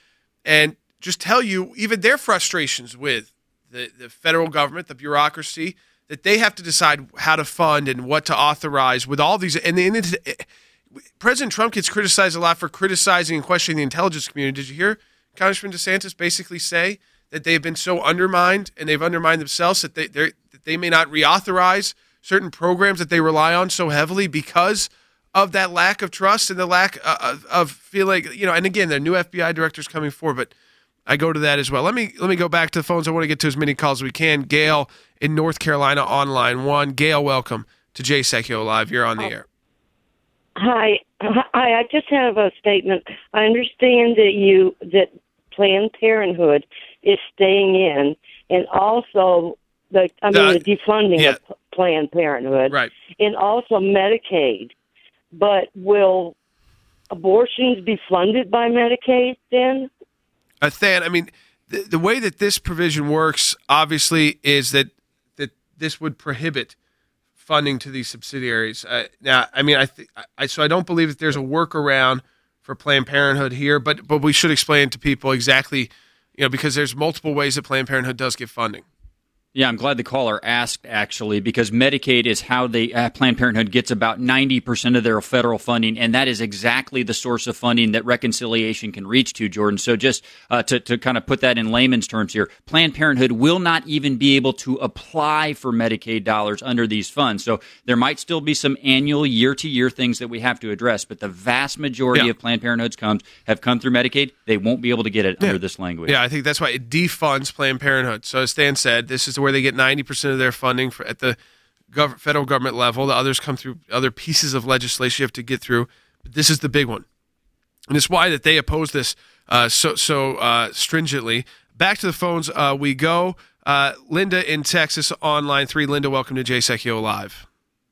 and just tell you even their frustrations with the federal government, the bureaucracy, that they have to decide how to fund and what to authorize with all these. And President Trump gets criticized a lot for criticizing and questioning the intelligence community. Did you hear Congressman DeSantis basically say that they've been so undermined and they've undermined themselves that they may not reauthorize certain programs that they rely on so heavily because of that lack of trust and the lack of feeling, and again, the new FBI director's coming forward, but I go to that as well. Let me go back to the phones. I want to get to as many calls as we can. Gail in North Carolina on line 1. Gail, welcome to Jay Sekulow Live. You're on the air. Hi. I just have a statement. I understand that Planned Parenthood is staying in, and also the defunding of Planned Parenthood, right, and also Medicaid. But will abortions be funded by Medicaid then? Than, I mean, the way that this provision works, obviously, is that this would prohibit funding to these subsidiaries. Now, I mean, so I don't believe that there's a workaround for Planned Parenthood here, but we should explain to people exactly, because there's multiple ways that Planned Parenthood does get funding. Yeah, I'm glad the caller asked, actually, because Medicaid is how Planned Parenthood gets about 90% of their federal funding, and that is exactly the source of funding that reconciliation can reach to, Jordan. So just to kind of put that in layman's terms here, Planned Parenthood will not even be able to apply for Medicaid dollars under these funds. So there might still be some annual year-to-year things that we have to address, but the vast majority of Planned Parenthood's have come through Medicaid. They won't be able to get it under this language. Yeah, I think that's why it defunds Planned Parenthood. So as Stan said, this is where they get 90% of their funding at the federal government level. The others come through other pieces of legislation you have to get through. But this is the big one. And it's why that they oppose this so stringently. Back to the phones we go. Linda in Texas on line 3. Linda, welcome to Jay Sekulow Live.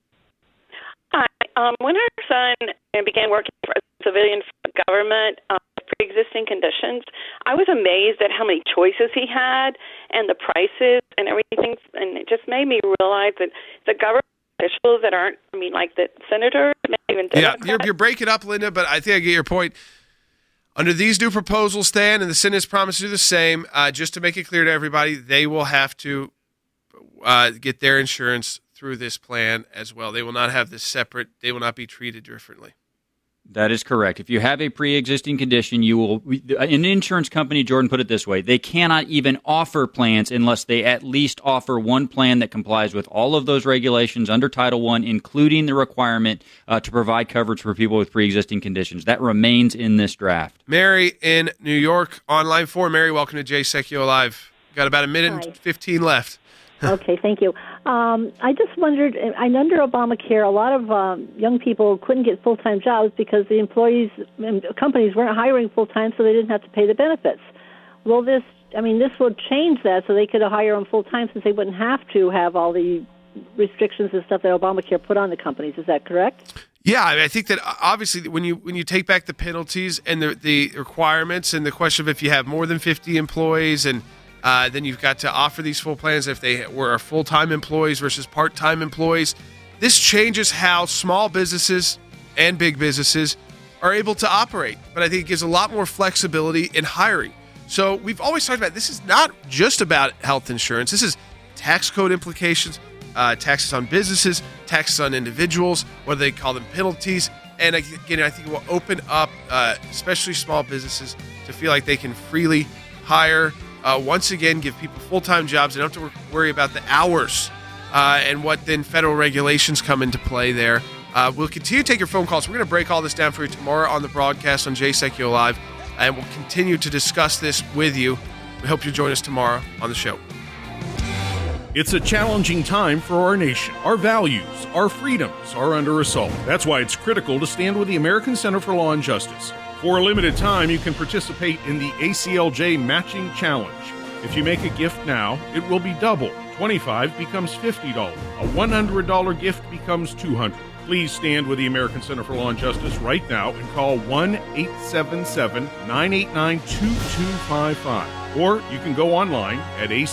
Hi. When our son began working for a civilian government, pre-existing conditions, I was amazed at how many choices he had and the prices and everything, and it just made me realize that the government officials that aren't, like the senators, maybe even Democrats. Yeah, you're breaking up, Linda, but I think I get your point. Under these new proposals, Stan, and the Senate's promised to do the same, just to make it clear to everybody, they will have to get their insurance through this plan as well. They will not have this separate. They will not be treated differently. That is correct. If you have a pre-existing condition, an insurance company, Jordan, put it this way, they cannot even offer plans unless they at least offer one plan that complies with all of those regulations under Title I, including the requirement to provide coverage for people with pre-existing conditions. That remains in this draft. Mary in New York, on line 4. Mary, welcome to Jay Sekulow Live. Got about a minute and 15 left. Okay, thank you. I just wondered, under Obamacare, a lot of young people couldn't get full-time jobs because the companies weren't hiring full-time, so they didn't have to pay the benefits. Well, this would change that so they could hire them full-time since they wouldn't have to have all the restrictions and stuff that Obamacare put on the companies. Is that correct? Yeah, I think that obviously when you take back the penalties and the requirements and the question of if you have more than 50 employees and then you've got to offer these full plans if they were full-time employees versus part-time employees. This changes how small businesses and big businesses are able to operate. But I think it gives a lot more flexibility in hiring. So we've always talked about this is not just about health insurance. This is tax code implications, taxes on businesses, taxes on individuals, whether they call them penalties. And again, I think it will open up, especially small businesses, to feel like they can freely hire. Once again, give people full-time jobs. They don't have to worry about the hours and what then federal regulations come into play there. We'll continue to take your phone calls. We're going to break all this down for you tomorrow on the broadcast on Jay Sekulow Live, and we'll continue to discuss this with you. We hope you join us tomorrow on the show. It's a challenging time for our nation. Our values, our freedoms are under assault. That's why it's critical to stand with the American Center for Law and Justice. For a limited time, you can participate in the ACLJ Matching Challenge. If you make a gift now, it will be double. $25 becomes $50. A $100 gift becomes $200. Please stand with the American Center for Law and Justice right now and call 1-877-989-2255. Or you can go online at